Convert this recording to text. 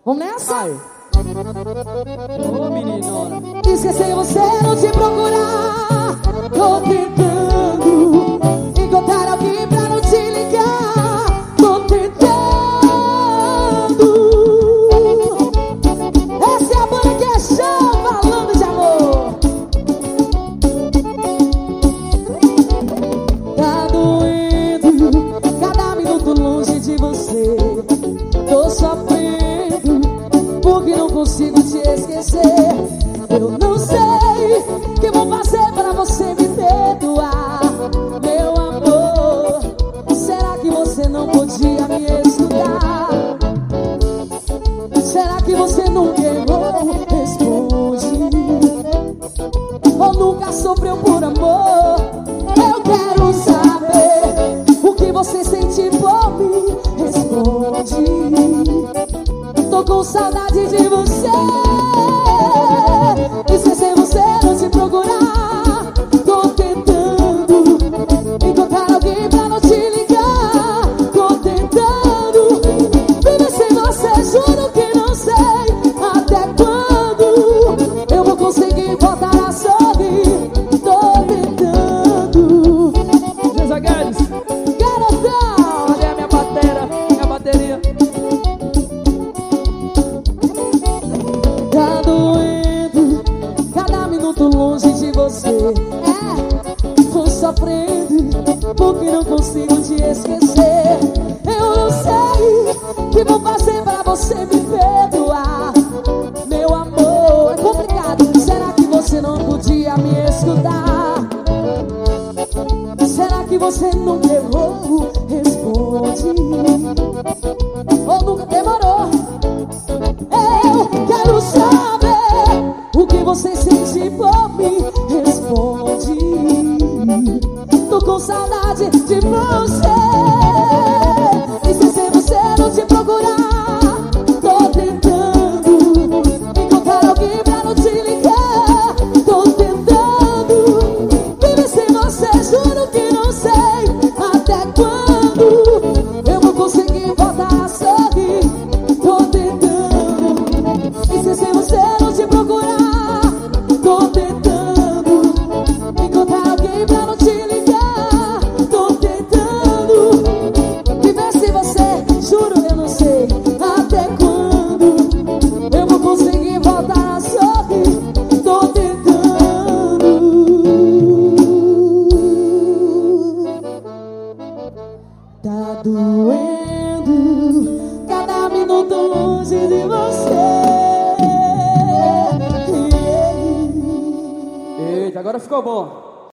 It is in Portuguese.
Vamos nessa? Vai. Ô, meninona. Esqueci você, não te procurar. Tô tentando encontrar alguém pra não te ligar. Tô tentando. Essa é a banda que é chão, falando de amor. Tá doendo cada minuto longe de você. Tô sofrendo porque não consigo te esquecer. Eu não sei o que vou fazer pra você me perdoar, meu amor. Será que você não podia me escutar? Será que você nunca errou? Responde. Ou nunca sofreu por amor? Eu quero saber o que você sente por mim. Responde. Tô com saudade de você. Esquecer você, não te procurar. Tô tentando encontrar alguém pra não te ligar. Tô tentando viver sem você. Juro que não sei até quando eu vou conseguir voltar a sorrir. Tô tentando. César Guedes, Garotão, cadê a minha batera? Minha bateria? tá doendo cada minuto longe de você. Tô sofrendo porque não consigo te esquecer. Eu não sei o que vou fazer pra você me perdoar, meu amor. É complicado. Será que você não podia me escutar? Será que você nunca errou? Responde. Ou nunca demorou? Eu quero saber o que você sente por mim. Responde. Tô com saudade de você. Esquecer você, não te procurar. Tô tentando encontrar alguém pra não te ligar. Tô tentando viver sem você. Juro que não sei até quando eu vou conseguir voltar a sorrir. Tô tentando esquecer você, não te procurar. Tô tentando encontrar alguém pra não te ligar. Tô tentando viver sem você. Juro, eu não sei até quando eu vou conseguir voltar a sorrir. Tô tentando. Tá doendo cada minuto longe de você. Eita, agora ficou bom.